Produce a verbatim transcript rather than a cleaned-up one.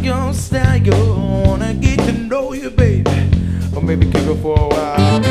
your style. Wanna get to know you, baby, or maybe keep it for a while.